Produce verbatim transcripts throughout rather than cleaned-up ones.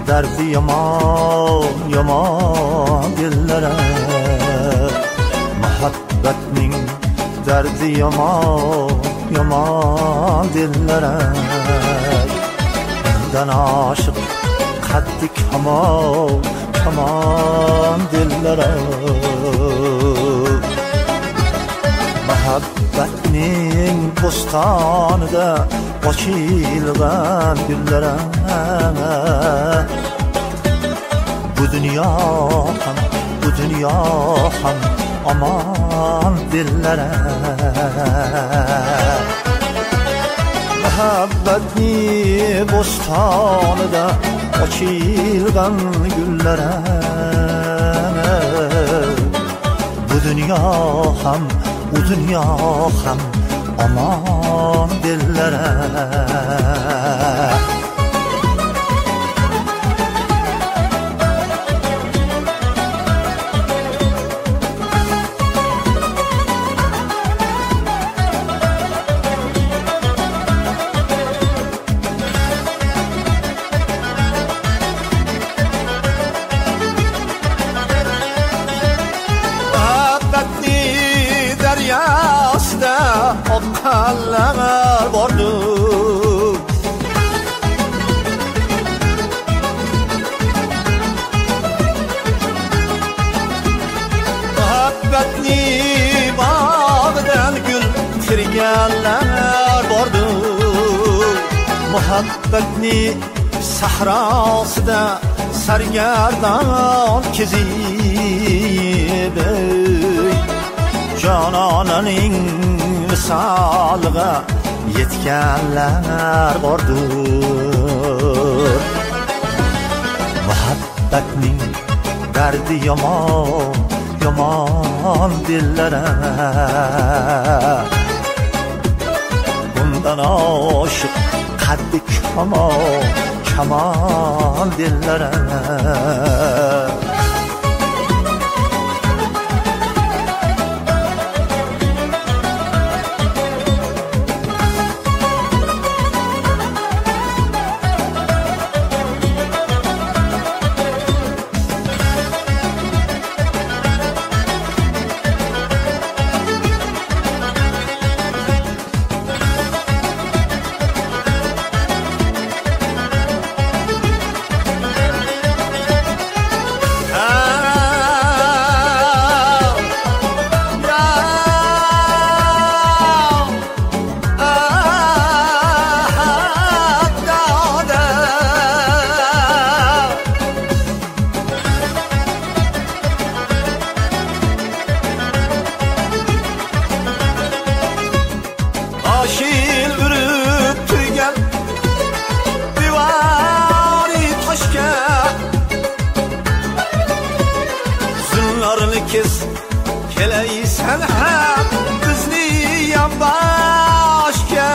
derdi yaman yaman dillere, muhabbetning derdi yaman yaman dillere. Bundan aşık kaddik hamon hamon dillere, muhabbetning bostanida açılgan güllere. Bu dünya ham, bu dünya ham aman dillere. Muhabbetni bostanida açılgan güllere. Bu dünya ham, bu dünya ham aman dillere. Oqqanlar bordu, muhabbetni bağdan gül tirganlar bordu, muhabbetni sahrosida sargardon kezib, jononaning misalga yetganlar bordur. Muhabbetning derdi yaman yaman dillere, bundan aşık kaddik hamon kaman dillere. Kez keleysen hem bizni yanbaşka,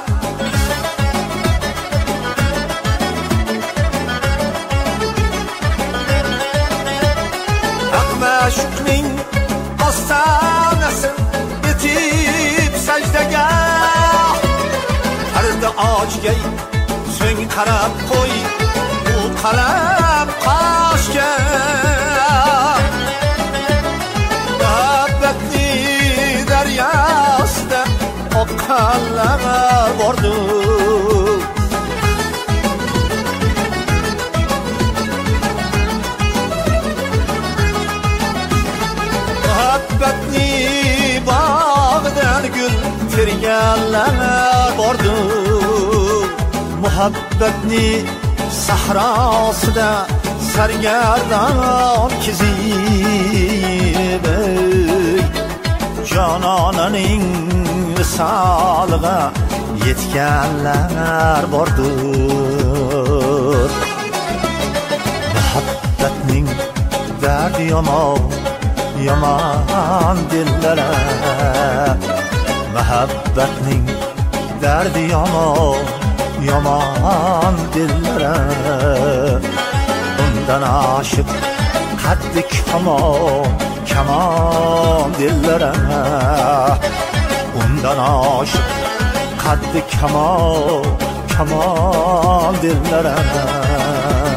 hak meşukning ostonasin yetib sajdagah, arda ochgay so'ng qarab qo'y bu qalam qoshga. Deryasida oqqanlar bordu, muhabbetni bağdan gül terganlar bordu, muhabbetni sahrosida sargardon kezib, jononaning misoliga yetganlar bordur. Muhabbetning derdi yomon yomon dillere, muhabbetning derdi yomon yomon dillere. Bundan aşık kaddik hamon kaman dillere, bundan aşık kaddik hamon kaman dillere.